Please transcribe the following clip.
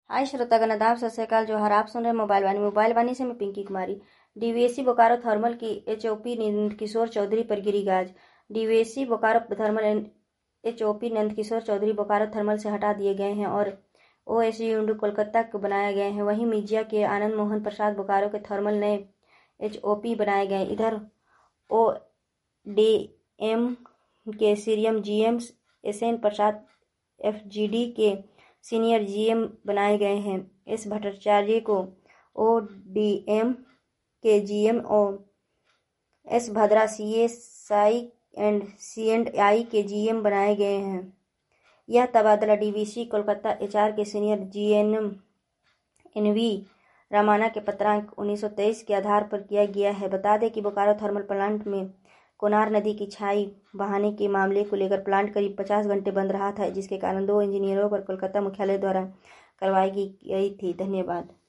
हाय श्रोतागण, आदाब, सत श्री अकाल। जोहार। आप सुन रहे मोबाइल वाणी से मैं पिंकी कुमारी। डीवीएससी बोकारो थर्मल की एचओपी नंदकिशोर चौधरी पर गिरी गाज। DVSC Bokaro thermal HOP Nandkishore Chaudhary Bokaro thermal से हटा दिए गए हैं और ओएसयू कोलकाता को बनाए गए हैं। वहीं मिर्जिया के आनंद मोहन प्रसाद बोकारो के थर्मल नए एचओपी बनाए गए। इधर ओडीएम के सीरियम जीएम एसएन प्रसाद एफजीडी के सीनियर जीएम बनाए गए हैं। एस भट्टाचार्य को ओडीएम के जीएम और S Bhadra CSI and C and I के जीएम बनाए गए हैं। यह तबादला डीवीसी कोलकाता एचआर के सीनियर जीएम एनवी रामाना के पत्रांक 1923 के आधार पर किया गया है। बता दें कि बोकारो थर्मल प्लांट में कोनार नदी की छाई बहाने के मामले को लेकर प्लांट करीब 50 घंटे बंद रहा था, जिसके कारण 2 इंजीनियरों पर कोलकाता मुख्यालय द्वारा कार्रवाई की गई थी। धन्यवाद।